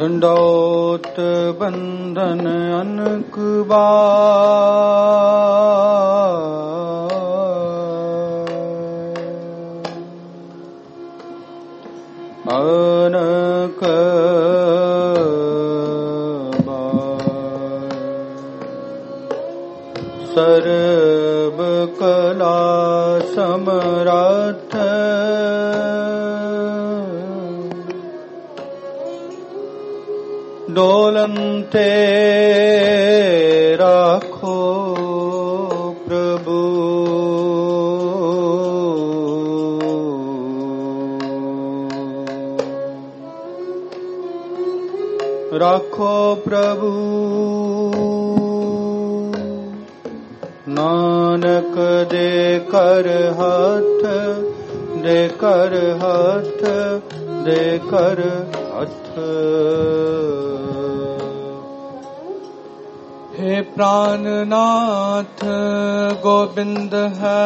दंडौत बंधन अनक अनक सर्व कला समर्थ डोलंते राखो प्रभु राखो प्रभु नानक दे कर हाथ दे कर हाथ दे कर हाथ। हे प्राणनाथ गोविंद है,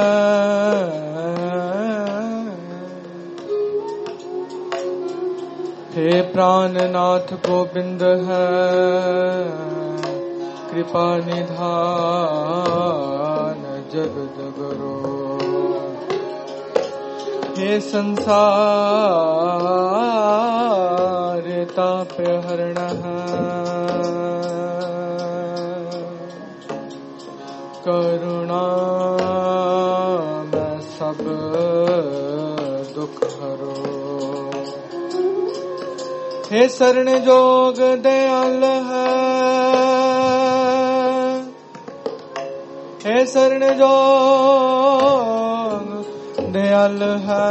हे प्राणनाथ गोविंद है, कृपा निधान जग जगरो। हे संसार ताप हरण है, करुणा में सब दुख हरो। हे शरण जोग दयाल है, हे शरण जोग दयाल है,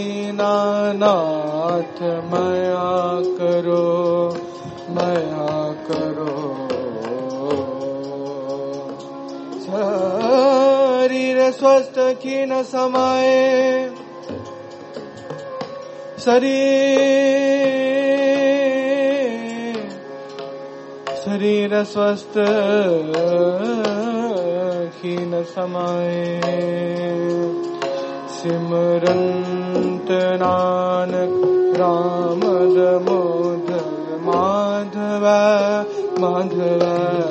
दीनानाथ माया करो माया करो। शरीर स्वस्थ खीन समाए, शरीर स्वस्थ खीन समाए। सिमरंत नानक राम दामोदर माधव माधव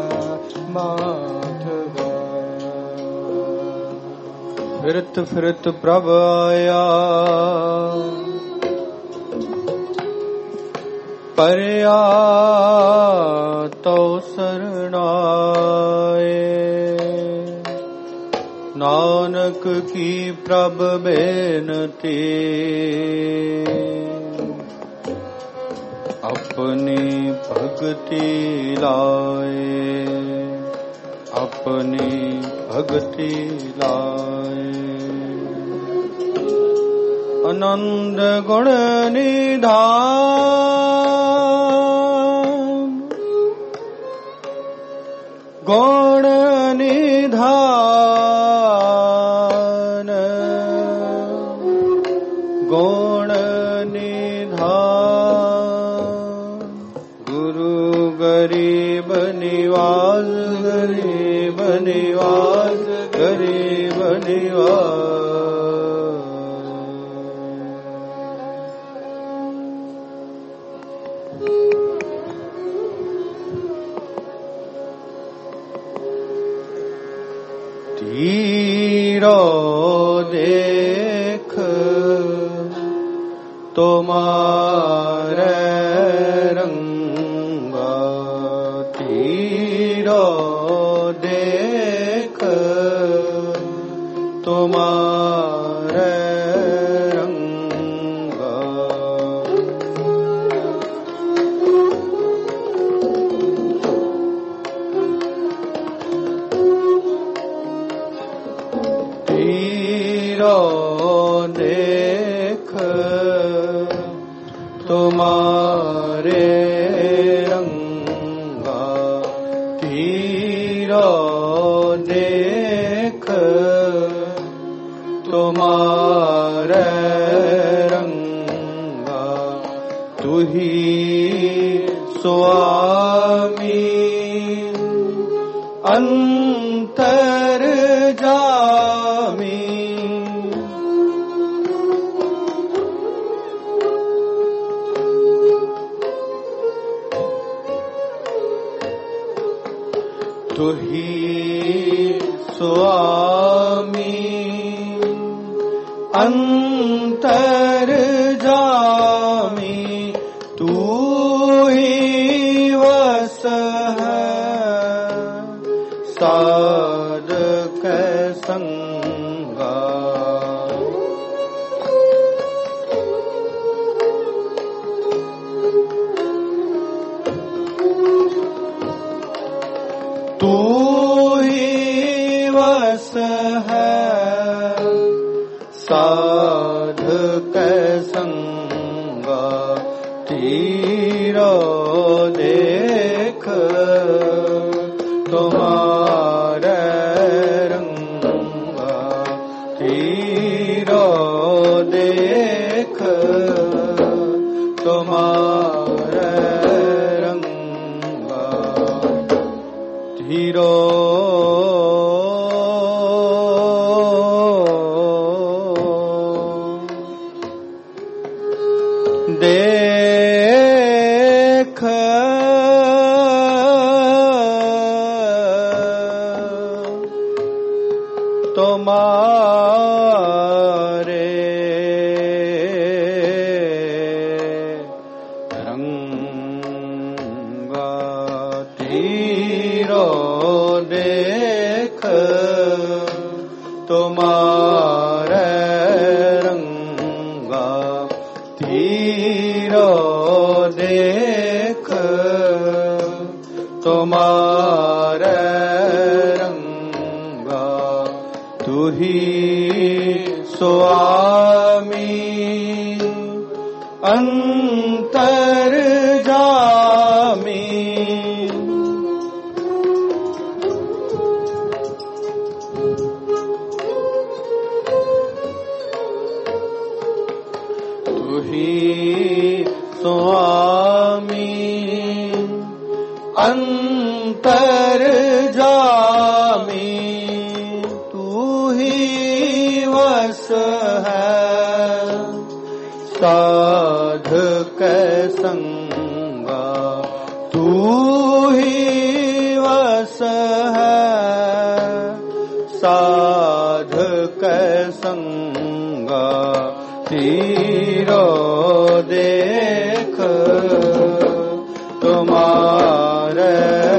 माधव। फिरत फिरत प्रभ आया, परया तो शरणाए। नानक की प्रभ बेनती, अपनी भक्ति लाए अपनी भक्ति लाए। आनंद गुण निधान गुण निधान गुण निधान। गुरु गरीब निवास गरीब निवास गरीब निवास। तीरो देख तुम्हारे रंगा, तीरो देख तुम्हारे रंगा। तीरो देख तुम्हारे रंगा, तीरो देख तुम्हारे रंगा। तू ही स्वामी अंतर जामी, ही स्वामी अंतर जामी तू ही वस है साधक संगा तू ही वस है साधक संगा तीरो देख तुम्हारे रंगा तीरो देख तुम्हारे रंगा तीरो देख तुम्हारे रंगा तीरो देख तुम्हारे रंगा तीरो देख तुम्हारे रंगा तू ही स्वामी अंतर जामी तू ही स्वामी अंतर जामी तू ही वस है साधक संगा तू ही वस है साधक संगा तीरो देख तुम्हारे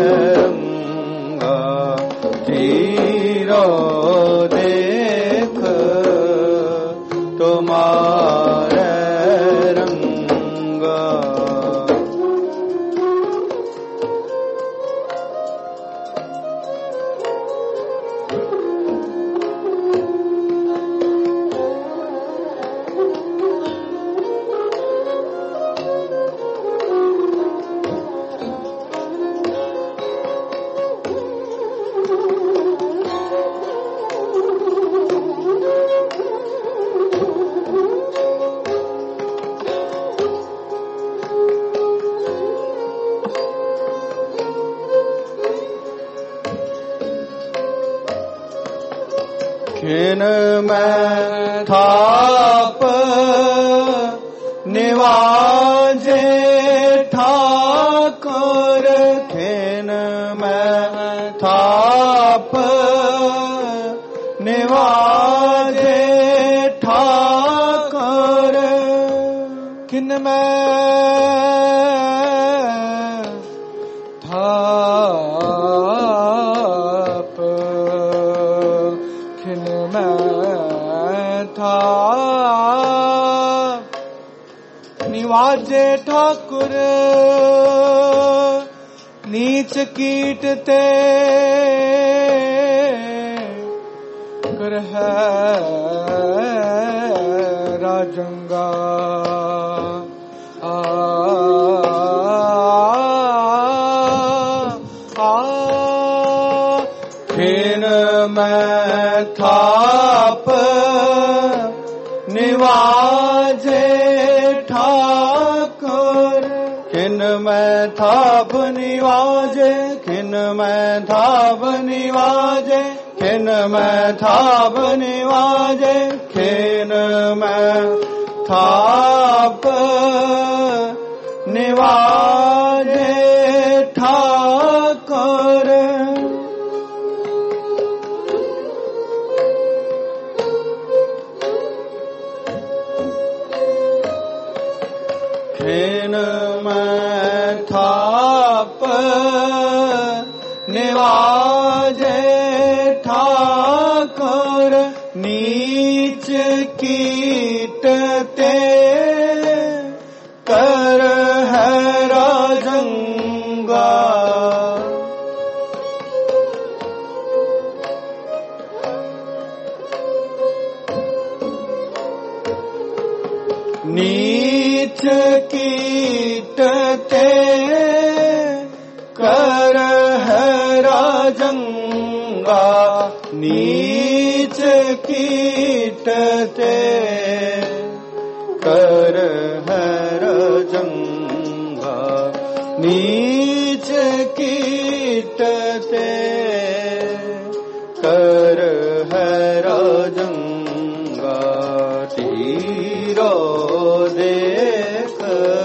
रंगा तीरो देख तुम्हारे रंगा खिन में थाप निवाजे ठाकुर खिन में थाप निवाजे ठाकुर खिन में थाप खिन में थाप निवाजे ठाकुर नीच कीटते कर है राजंगा खिन में थाप निवाजे ठाकुर खिन में थाप निवाजे खिन में थाप निवाजे खिन में थाप निवाजे खिन में थाप निवाजे ठाकुर खिन मैं थाप निवाजे ठाकुर नीच कीट ते कर है राजंगा। नीच कीट ते कर है राजंगा। नीच कीट ते कर है राजंगा। नीच कीट ते कर है राजंगा। तीरो देख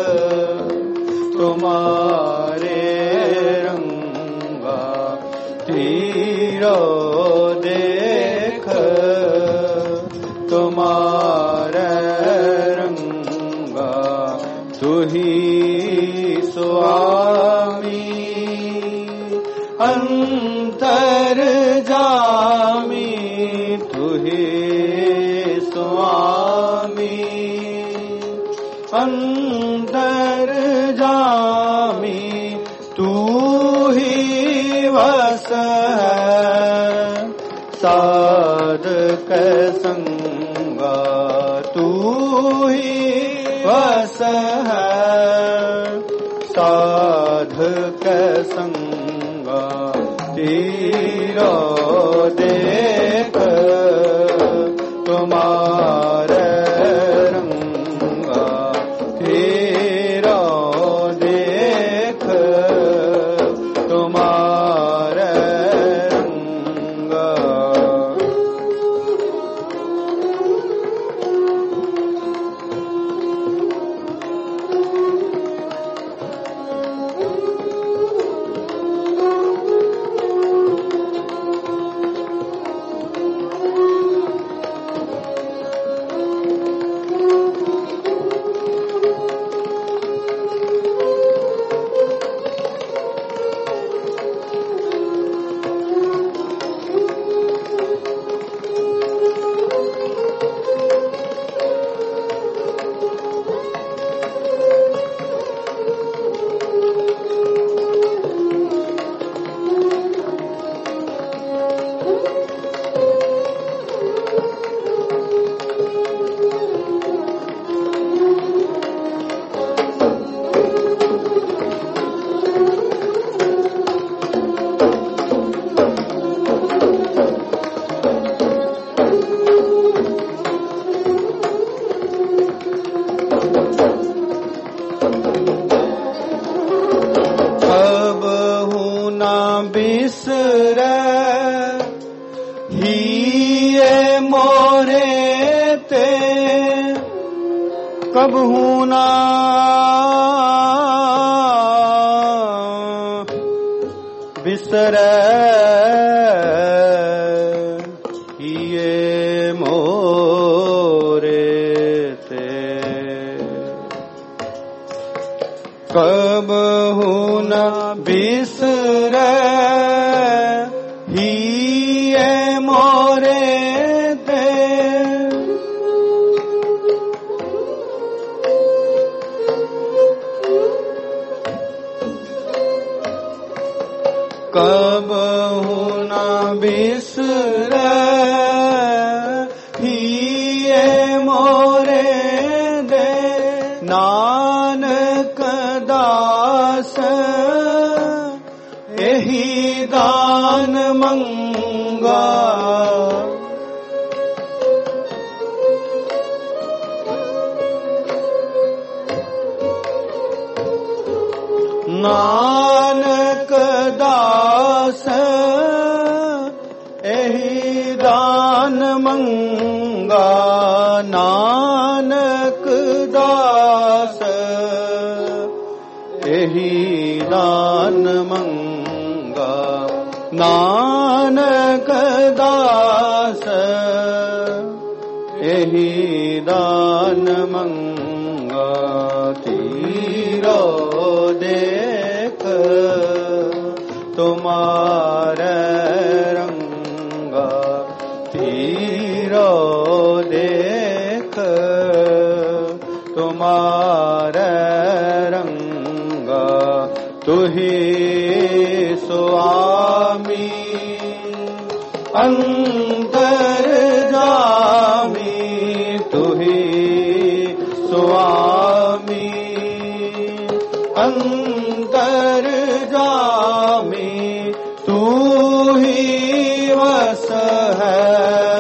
तुम्हारे रंगा। तीरो देख तुम्हारे रंगा। तुही स्वामी अंतर जामी। तुही स्वामी अंतर जामी। तू ही वस है साधक संगा। तू ही वस है साधक संगा। तीरो देख तुम्हारे रंगा। तीरो देख तुम्हारे रंगा। बिसरे हिये मोरे ते कबहू ना बिसरे हिये मोरे ते कबहू ना बिसरे हिये मोरे ते कबहू ना बिसरे हिये मोरे दे। नानक दास यही दान मंगा। नानक दास यही दान मंगा। नानक दास यही दान मंगा। नानक दास यही दान मंगा। तुम्हारे रंगा तीरो देख तुम्हारे रंगा तुही स्वामी अंतर जामी तुही स्वामी अंतर जामी तू ही वस है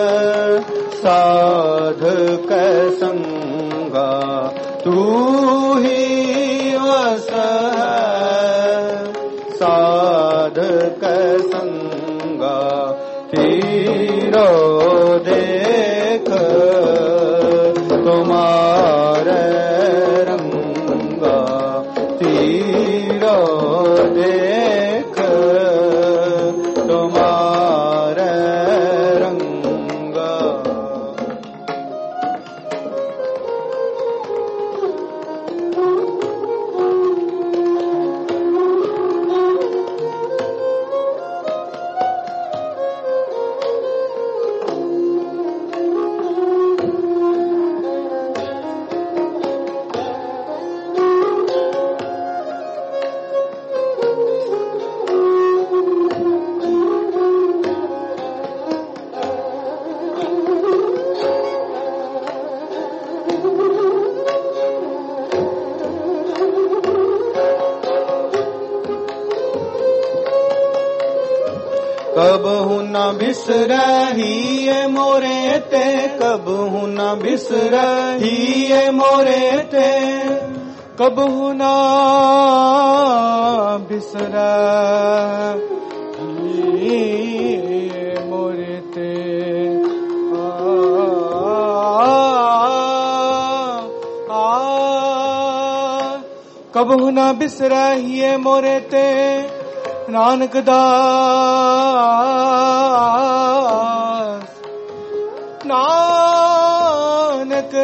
साधक संगा तू ही वस है साधक संगा तीरो देख तुम्हारे रंगा तीरो देख तुम्हारे रंगा। कबहु न बिसरहिए मोरे ते कबहु न बिसरहिए मोरे ते कबहु न बिसरहिए मोरे ते कबहु न बिसरहिए मोरे ते नानक दास नानक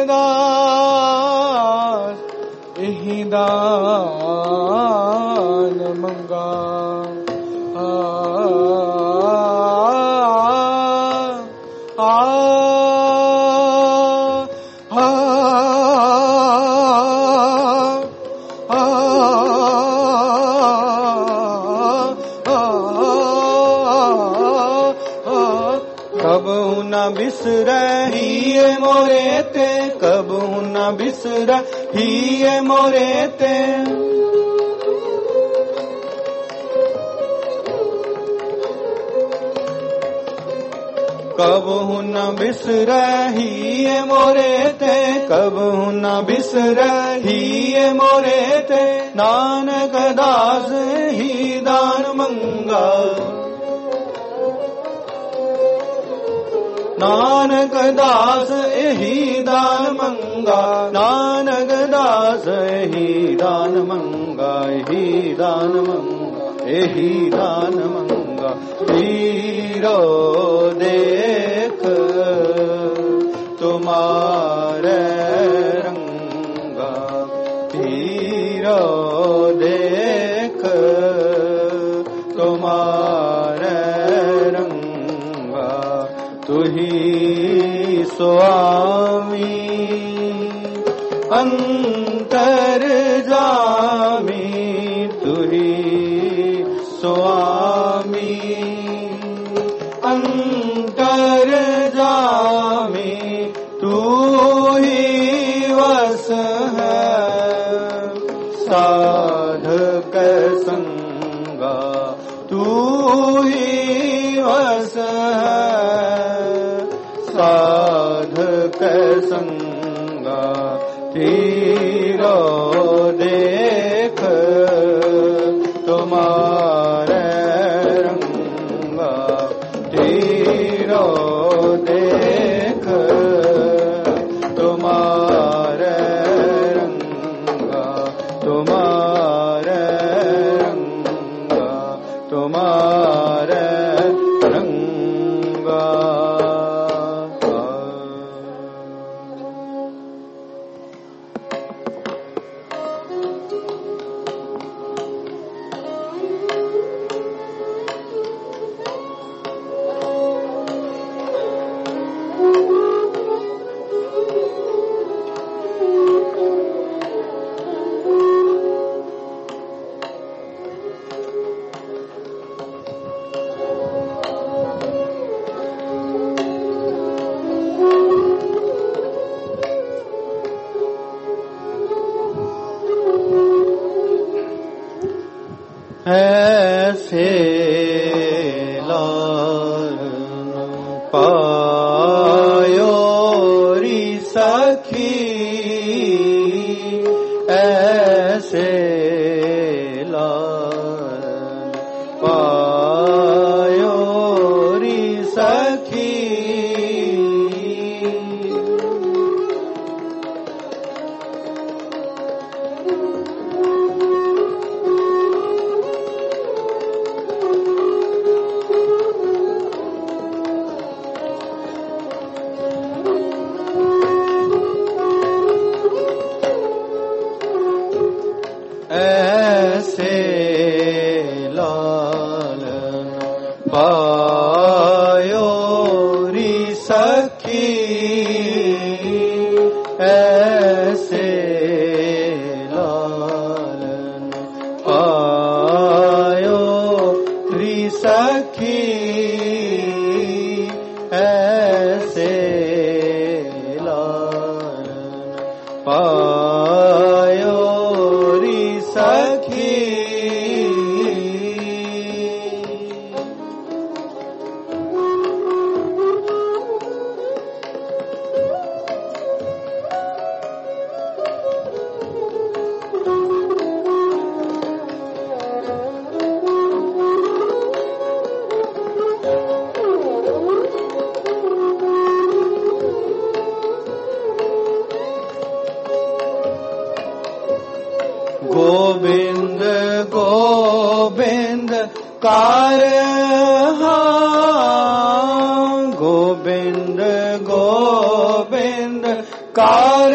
दास एही दान मंगा कबहु न बिसरहिए मोरे ते कबहु न बिसरहिए मोरे ते कबहु न बिसरहिए मोरे ते कबहु न बिसरहिए मोरे ते नानक दास ही दान मंगा नानक दास एही दान मंगा नानक दास एही दान मंगा एही दान मंगा एही दान मंगा तीरो देख तुम्हारे रंगा तीरो देख तुम्हारे रंगा तुही स्वामी अंतर जामी तुही स्वामी अंतर जामी तू ही वस है साधक संगा तू ही वस है साधक संगा तीरो देख तुम्हारे रंगा तीरो देख तुम्हारे रंगा तुम्हारे रंगा तुम्हारे रंगा। ऐसे लालन पायो री सखी, ऐसे लालन पायो री सखी। ऐसे लालन पायो री सखी, ऐसे लालन पायो री सखी, ऐसे लालन पायो री सखी। गोविंद गोविंद कार गोविंद गोविंद कार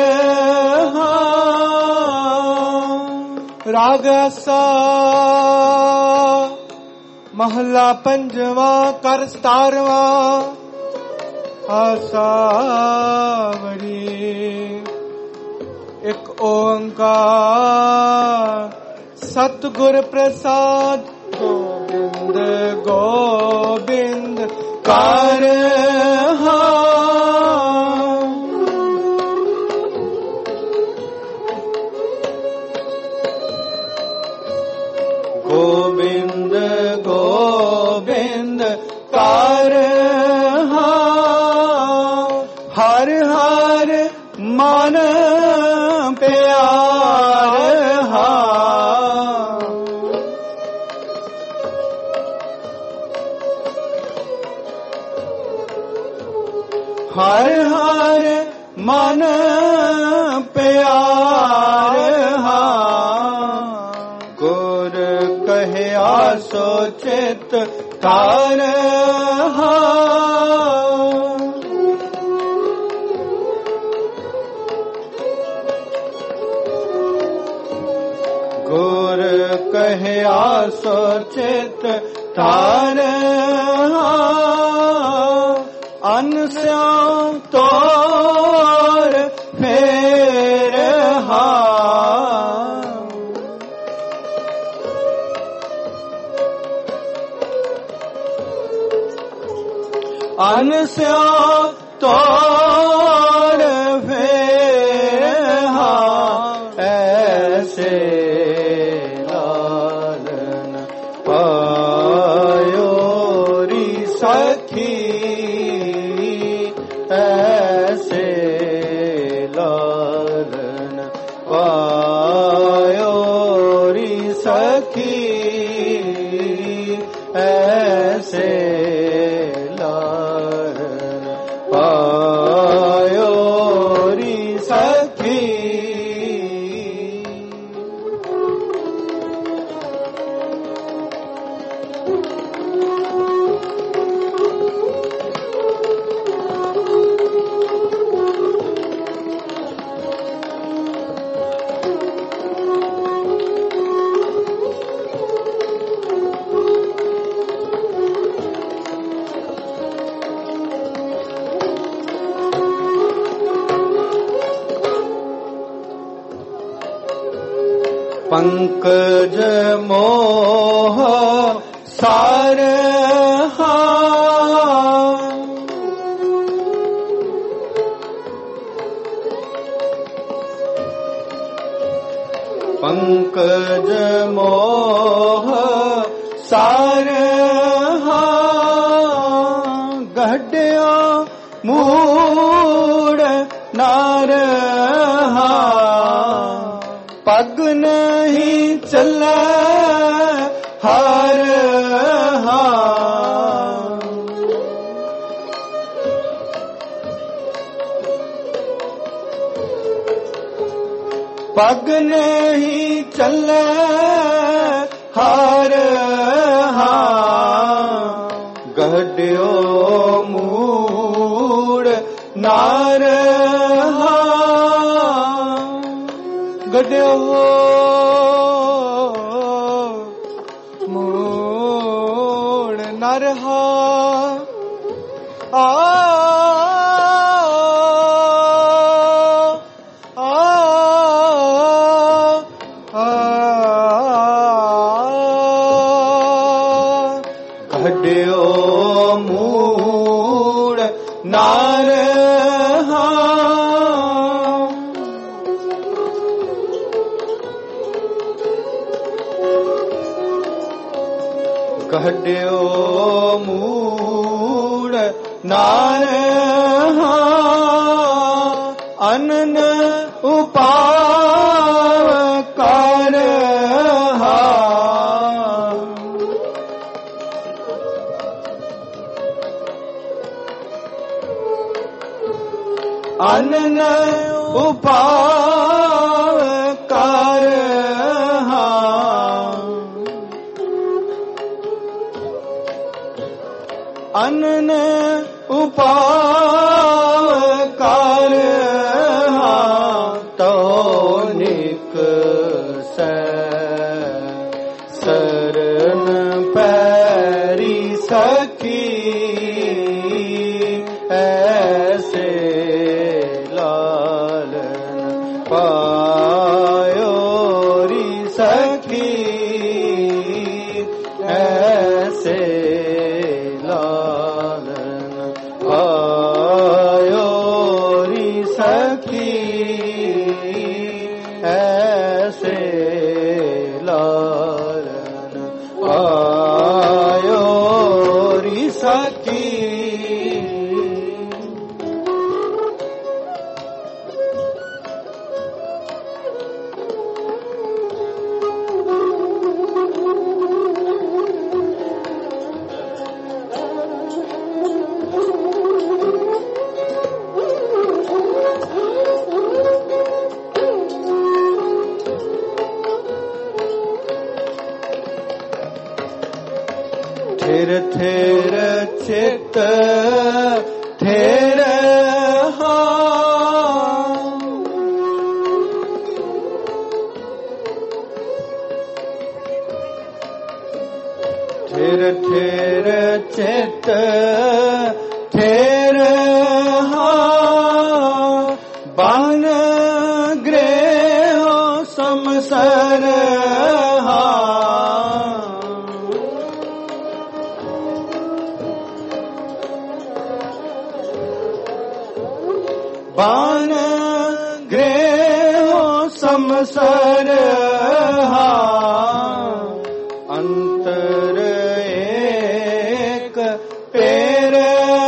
राग सा महला पंजवा कर 17वां आसावरी एक ओंकार सतगुर प्रसाद गोविंद गोविंद कार गोविंद गोविंद कार हर हर मन प्यार हर हर मन प्यार गुर कहया सो चित तार गुर कहया सो चित तार अनस्याम तोर फेर अनस्याम तोर फेर ऐसे लालन पायो री सखी, ऐसे लालन पायो री सखी, ऐसे लालन पायो री सखी। पंकज मोह सार पंकज मोह सार गढ़िया मूड़ नार पग नहीं चले हार पग नहीं चले हार गढ़ियो मूड़ नार गढ़ियो मूड़ नार गढ़ियो मूड़ नार गढ़ियो मूड़ नार अनन उपाव कर अनन उपाव कर अनन उपाव कर तो निक सरन पैरी सखी ऐसे लालन पायो री सखी ऐसे लालन पायो री सखी ऐसे लालन पायो री सखी थिर थिर चित थिर थिर थिर चित थिर बन गृह समसर बान गृह समसर अंतर एक पेर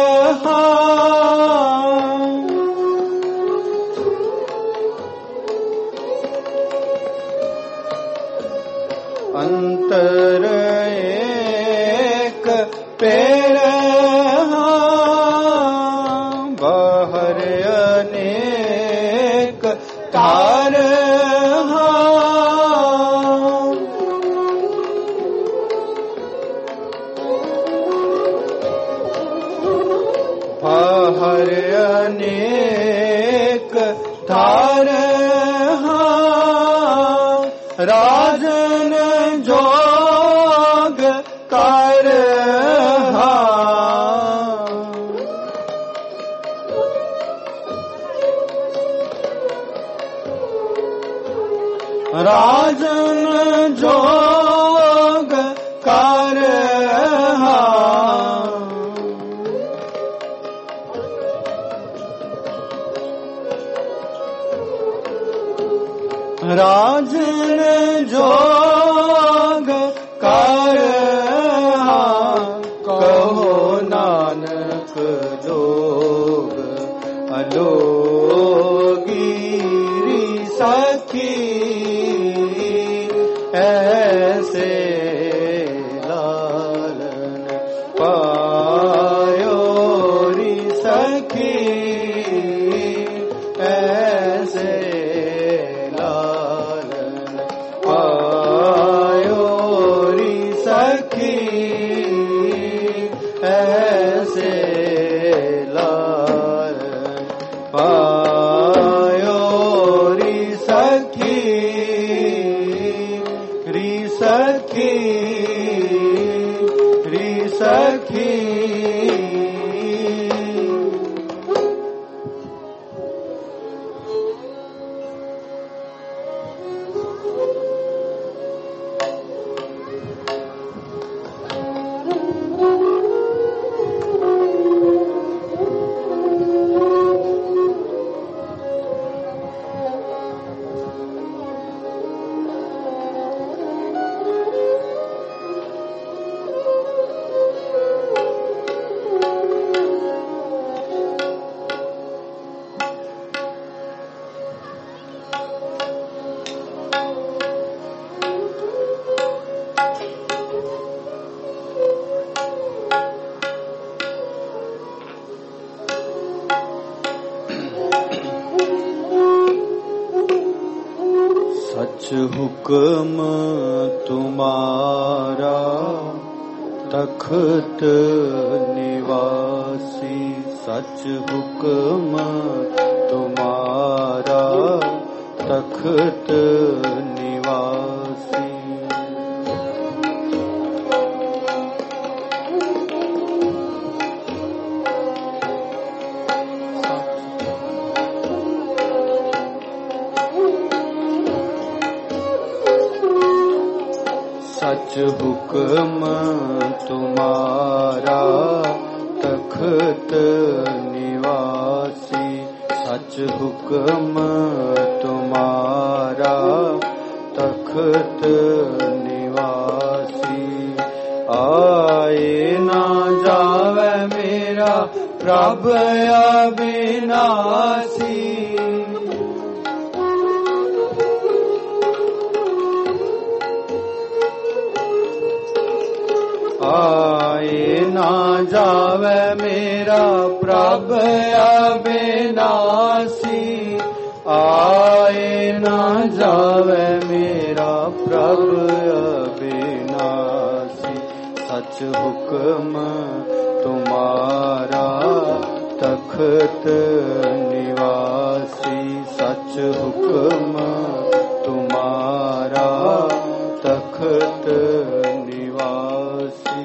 अंतर एक पेर बाहर अनेक तार बाहर अनेक तार राजन जोग कर राजन जोग कर राजन जोग कर कहो नानक जोग अलोगी सखी ऐसे लालन पायो री सखी ऐसे लालन पायो री सखी ऐसे लालन पायो री सखी री सखी री सखी। सच हुक्म तुम्हारा तख्त निवासी सच हुक्म तुम्हारा तख्त निवासी। सच हुक्म तुम्हारा तख्त निवासी सच हुक्म तुम्हारा तख्त निवासी। आए ना जावे मेरा प्रभ अविनाशी आए ना जावे मेरा प्रभ अविनाशी आए ना जावे मेरा प्रभ अविनाशी। सच हुक्म तुम्हारा तख्त निवासी सच हुक्म तुम्हारा तख्त निवासी।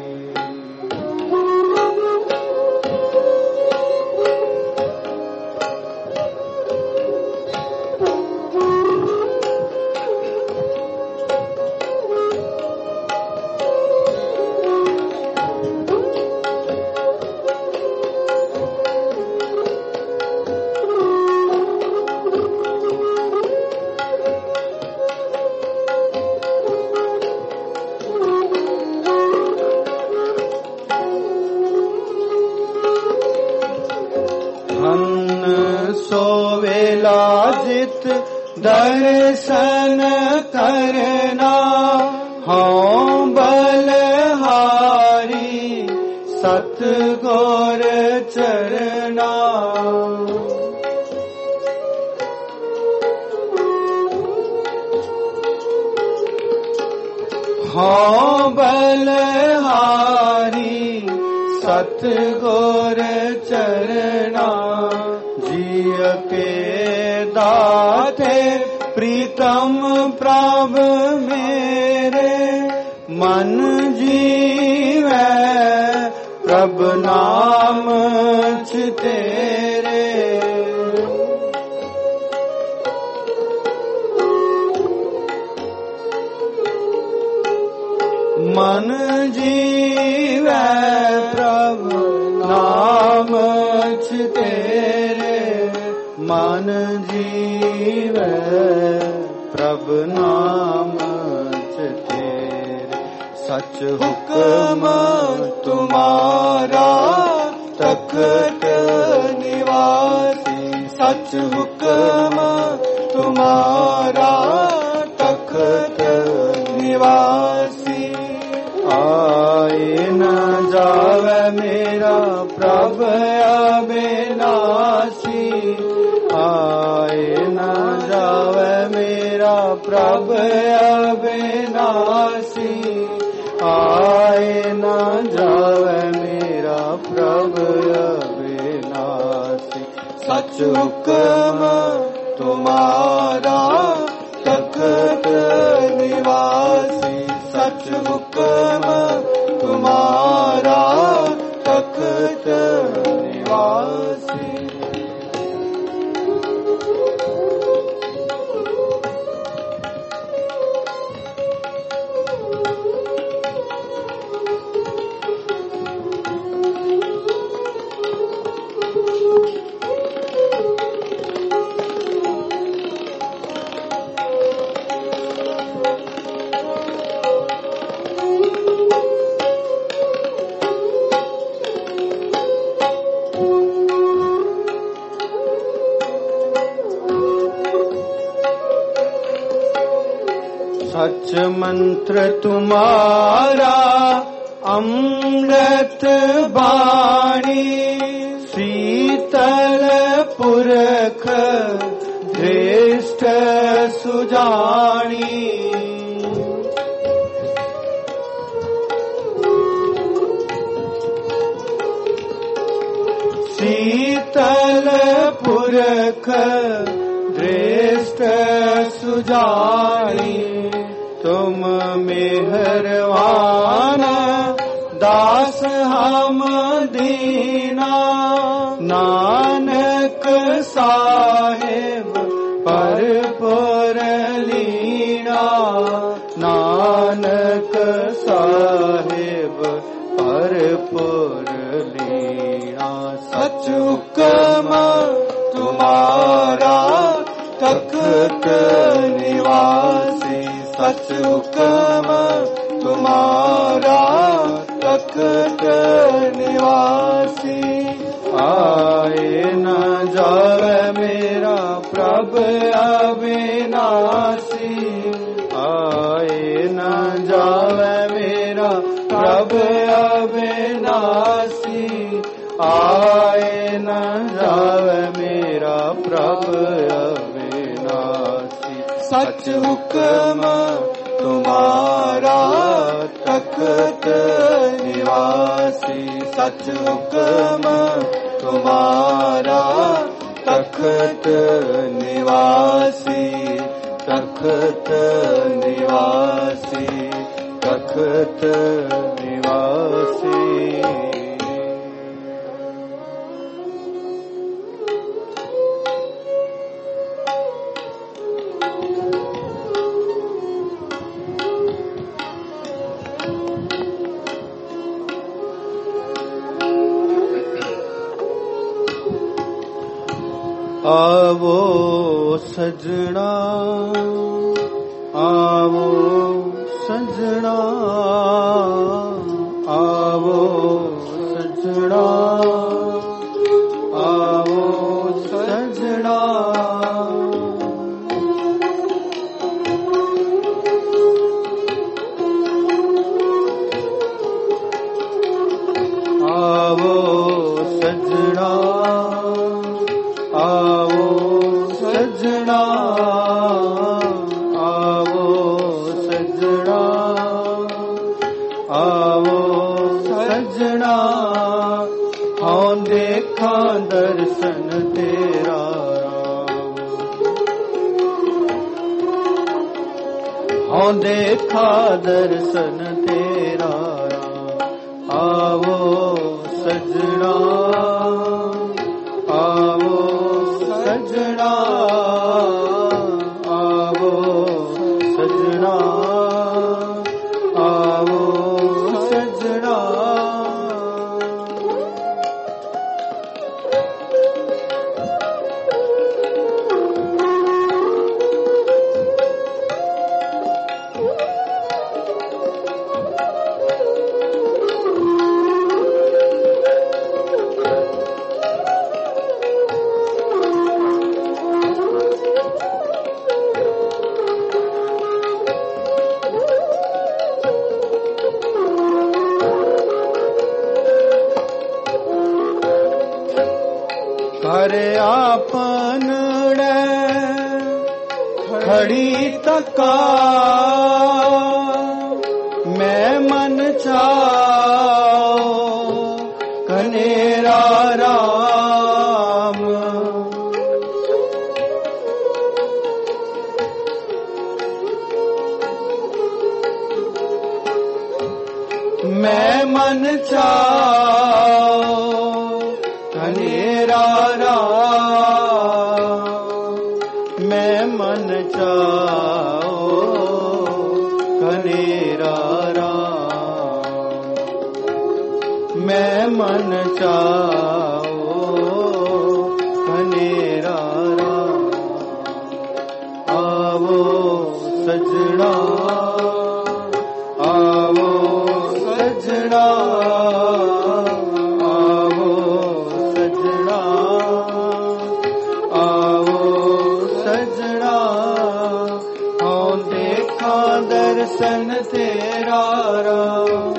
सोवेलाजित दर्शन करना हाँ बलहारी सतगुर चरना। हाँ बलहारी सतगुर चरना। जिय के दाते प्रीतम प्रभ मेरे मन जीवै प्रभ नाम तेरे। मन जीवै प्रभ नाम तेरे मन जीवै प्रभु नाम तेरे। सच हुक्म तुम्हारा तख्त निवासी, सच हुक्म तुम्हारा तख्त निवासी। आए न जावे मेरा प्रभु अविनाशी, आए न जावे मेरा प्रभु अविनाशी, आए न जावे मेरा प्रभु अविनाशी। सच हुक्म तुम्हारा तख्त निवासी, सच हुक्म तुम्हारा तख्त निवासी। सच मंत्र तुम्हारा अमृत वाणी, शीतल पुरख श्रेष्ठ सुजानी। शीतल पुरख श्रेष्ठ सुजानी। तुम मेहरबान दास हम दीना, नानक साहेब परपुर लीना, नानक साहेब परपुर लीना। सच हुक्म तुम्हारा तख्त निवासी, सच हुक्म तुम्हारा तख्त निवासी। आए न जावे मेरा प्रभु अविनाशी, आए न जावे मेरा प्रभु अविनाशी, आए न जावे मेरा प्रभु अविनाशी। सच हुक्म तुम्हारा तख्त निवासी, सच हुक्म तुम्हारा तख्त निवासी, तख्त निवासी, तख्त निवासी। आवो सजना, आवो सजना, आवो सजना, आवो सजना। आवो सजना, आवो सजना, आवो सजना, आवो सजना। हाँ देखा दर्शन तेरा राम, हाँ देखा दर्शन तेरा राम। आवो सजना, आवो सजना, आवो सजना, आवो सजना। घड़ी तका मैं मन चाओ कनेरा राम। मैं मन चाओ कनेरा राम। मैं मन चाओ कनेरा राम। मैं मन चाओ कनेरा राम। आवो सजना आवो सजना आवो सजना आवो सजना। हाँ देखा दर्शन तेरा राम।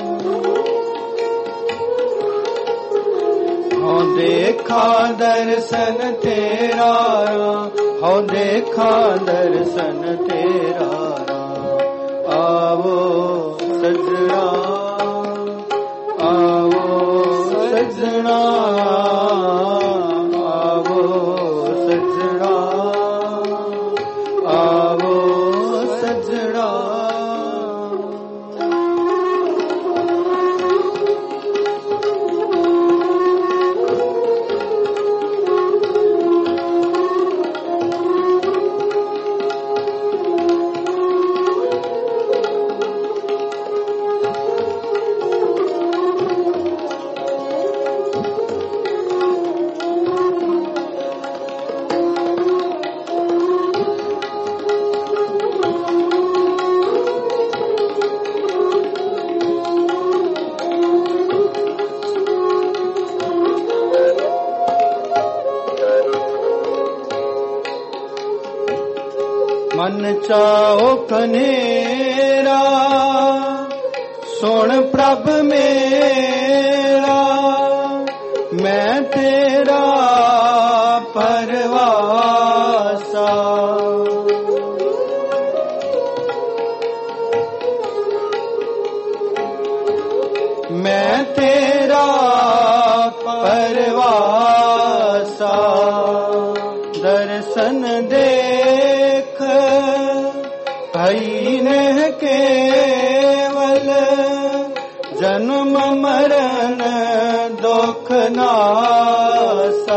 हाँ देखा दर्शन तेरा राम। हाँ देखा दर्शन तेरा राम। आवो सजना आवो सजना आवो सजना आवो सजना। मन चाओ कनेरा सुन प्रभ मेरा। मैं तेरा परवासा। मैं तेरा परवासा। दर्शन देख भई न केवल जन्म मरण दुख नासा।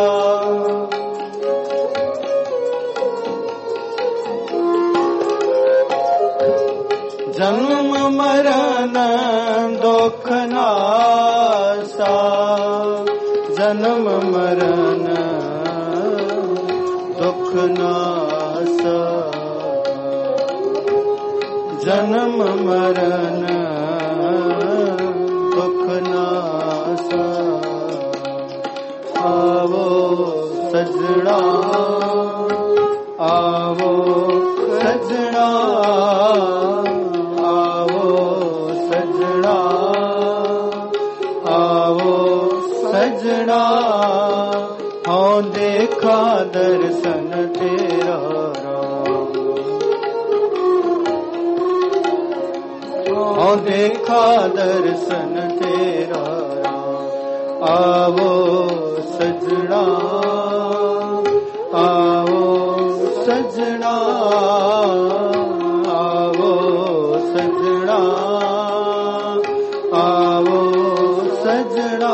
जन्म मरण दुख नासा। जन्म मरण दुख नासा। जन्म मरण दुख नासा। आवो सजना आवो सजना आवो सजना आवो सजना। हाँ देखा दर्शन तेरा राम। हाँ देखा दर्शन तेरा राम। आवो सजना आवो सजना आवो सजना आवो सजना।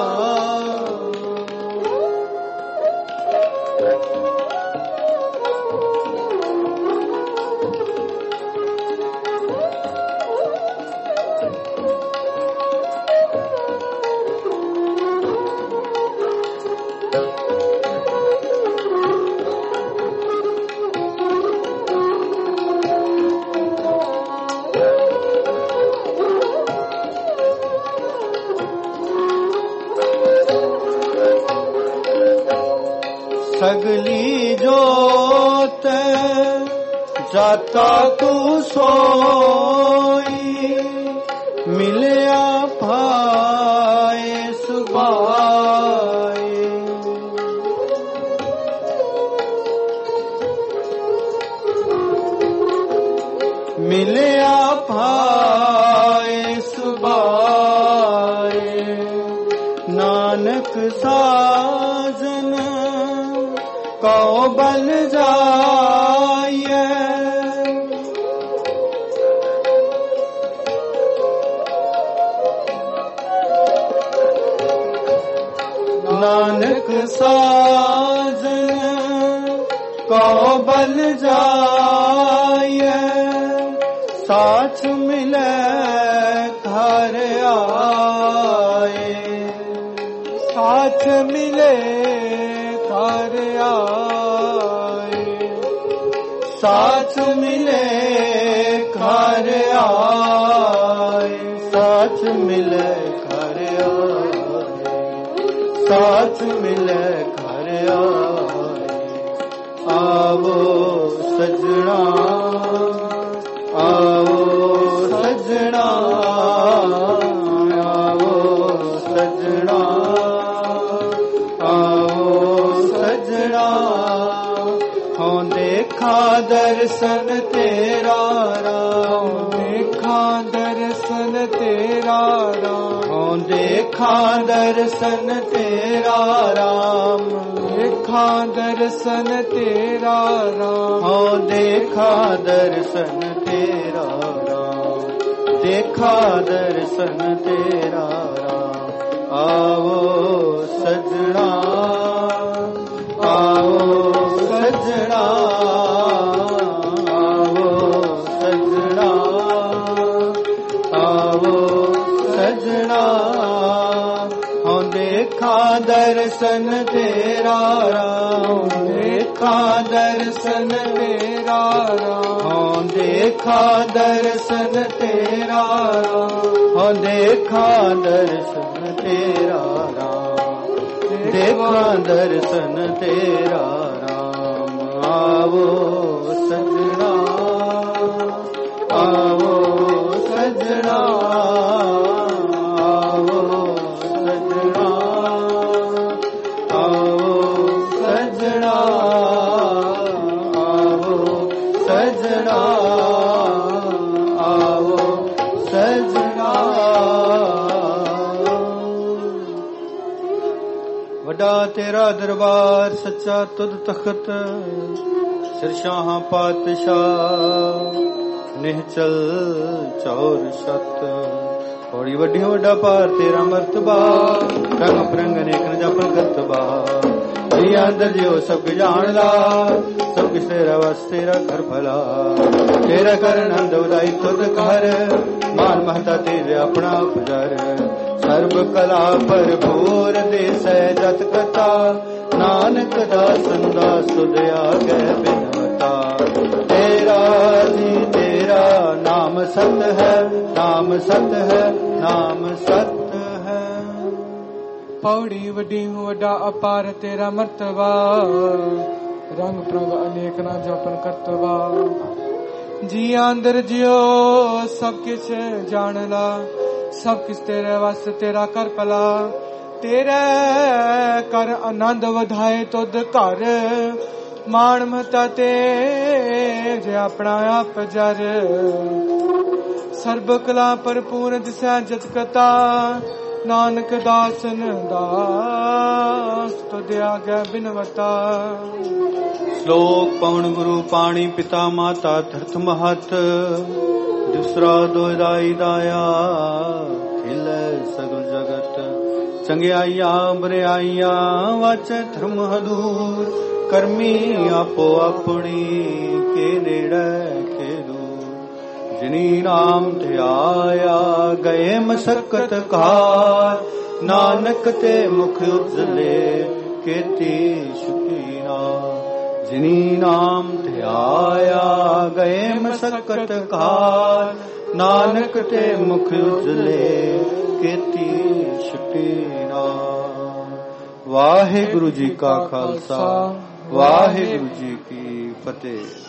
सगली जोत जाता तू सोई। मिलया भाए सुभाए। ਮਿਲਿਆ ਭਾਏ ਸੁਭਾਏ ਨਾਨਕ ਸਾਜਨ ਕਉ ਬਲ ਜਾਈਐ ਨਾਨਕ ਸਾਜਨ ਕਉ ਬਲ ਜਾਈਐ ਸਾਚ ਮਿਲੈ ਘਰ ਆਏ ਸਾਚ ਮਿਲੇ ਘਰ ਆਏ ਸਾਚ ਮਿਲੇ ਘਰ ਆਏ ਸਾਚ ਮਿਲੇ ਘਰ ਆਏ ਸਾਚ ਮਿਲੇ ਘਰ ਆਏ ਆਵੋ ਸਜਣਾ ਆਵੋ ਸਜਣਾ ਆਵੋ ਸਜਣਾ ਆਵੋ ਸਜਣਾ ਹੋਂ ਦੇਖਾਂ ਦਰਸ਼ਨ ਤੇਰਾ ਰਾਮ ਦੇਖਾਂ ਦਰਸ਼ਨ ਤੇਰਾ ਰਾਮ ਹੋਂ ਦੇਖਾਂ ਦਰਸ਼ਨ ਤੇਰਾ ਰਾਮ ਦੇਖਾਂ ਦਰਸ਼ਨ ਤੇਰਾ ਰਾਮ ਹੋਂ ਦੇਖਾਂ ਦਰਸ਼ਨ ਤੇਰਾ ਰਾਮ ਦੇਖਾਂ ਦਰਸ਼ਨ ਤੇਰਾ ਰਾਮ ਆਵੋ ਸਜਣਾ ਆਵੋ ਸਜਣਾ ਆਵੋ ਸਜਣਾ ਆਵੋ ਸਜਣਾ ਹੋਂ ਦੇਖਾਂ ਦਰਸ਼ਨ ਤੇਰਾ ਰਾਮ ਦੇਖਾਂ ਦਰਸ਼ਨ ਤੇਰਾ ਰਾਮ ਹੋਂ ਦੇਖਾਂ ਦਰਸ਼ਨ ਤੇਰਾ ਰਾਮ ਹੋਂ ਦੇਖਾਂ ਦਰਸ਼ਨ ਤੇਰਾ ਰਾਮ ਦੇਖਾਂ ਦਰਸ਼ਨ ਤੇਰਾ ਰਾਮ ਆਵੋ ਸਜਣਾ ਆਵੋ ਸਜਣਾ ਆਵੋ ਸਜਣਾ ਆਵੋ ਸਜਣਾ ਆਵੋ ਸਜਣਾ ਆਵੋ ਸਜਣਾ ਵੱਡਾ ਤੇਰਾ ਦਰਬਾਰ ਸੱਚਾ ਤੁਧ ਤਖਤ ਸਿਰਸ਼ਾਹਾਂ ਪਾਤਸ਼ਾਹ ਨਿਹਚਲ ਚੌਰ ਸਤ ਬੜੀ ਵੱਡੀ ਵੱਡਾ ਭਾਰ ਤੇਰਾ ਮਰਤਬਾ ਰੰਗ ਬਰੰਗ ਅਨੇਕ ਨ ਜਪਨ ਕਰਤਬਾ ਜੀ ਅੰਦਰ ਜਿਉ ਸਭ ਜਾਣਦਾ ਸਭ ਕਿਸ ਤੇਰਾ ਵਸ ਤੇਰਾ ਘਰ ਭਲਾ ਤੇਰਾ ਕਰਨ ਅੰਦ ਉਦਾਈ ਤੁਧ ਕਰ ਮਾਨ ਮਹਤਾ ਤੇਰੇ ਆਪਣਾ ਪੁਜਰ ਸਰਬ ਕਲਾ ਭਰਪੂਰ ਦੇਸੈ ਜਤ ਕਥਾ ਨਾਨਕ ਦਾਸਨ ਦਾ ਸੁਧ ਆਗੇ ਬਿਨਵਤਾ ਤੇਰਾ ਜੀ ਤੇਰਾ ਨਾਮ ਸਤ ਹੈ ਨਾਮ ਸਤ ਹੈ ਨਾਮ ਸਤ ਹੈ ਪੌੜੀ ਵੱਡੀ ਵੱਡਾ ਅਪਾਰ ਤੇਰਾ ਮਰਤਬਾ ਰੰਗ ਪ੍ਰੰਗ ਅਨੇਕ ਨਾ ਜਪਨ ਕਰਤਬਾ ਜੀ ਅੰਦਰ ਜਿਉ ਸਭ ਕਿਛ ਜਾਣ ਲਾ ਸਭ ਕਿਛ ਤੇਰੇ ਵਸ ਤੇਰਾ ਕਰ ਭਲਾ ਤੇਰੇ ਕਰ ਆਨੰਦ ਵਧਾਏ ਤੁਧ ਘਰ ਮਾਣ ਮਹਤਾ ਤੇ ਜੇ ਆਪਣਾ ਆਪ ਜਰ ਸਰਬ ਕਲਾ ਭਰਪੂਰ ਦਿਸੈ ਜਤ ਕਤਾ ਨਾਨਕ ਦਾਸਨ ਦਾਸ ਤੁਧ ਆਗੇ ਬਿਨਵਤਾ ਸ਼ਲੋਕ ਪਵਨ ਗੁਰੂ ਪਾਣੀ ਪਿਤਾ ਮਾਤਾ ਧਰਤ ਮਹਤ ਦੂਸਰਾ ਦੋਇਦਾਈ ਦਾਇਆ ਖਿਲੇ ਸਗਲ ਜਗਤ ਚੰਗਿਆਈਆਂ ਬਰਿਆਈਆਂ ਵਾਚੈ ਧਰਮ ਹਦੂਰ ਕਰਮੀ ਆਪੋ ਆਪਣੀ ਕੇ ਨੇੜੇ ਕੇ ਦੂਰ ਜਿਨੀ ਨਾਮ ਧਿਆਇਆ ਗਏ ਮਸਕਤ ਕਾਰ ਨਾਨਕ ਤੇ ਮੁਖ ਉਜਲੇ ਕੀਤੀ ਸ਼ੁਕੀਨਾ ਜਿਨੀ ਨਾਮ ਧਿਆਇਆ ਗਏ ਮਸਕਤ ਕਾਰ ਨਾਨਕ ਤੇ ਮੁਖ ਉਜਲੇ ਕੀਤੀ ਸ਼ੁਕੀਨਾ ਵਾਹਿਗੁਰੂ ਜੀ ਕਾ ਖਾਲਸਾ ਵਾਹਿਗੁਰੂ ਜੀ ਕੀ ਫਤਿਹ।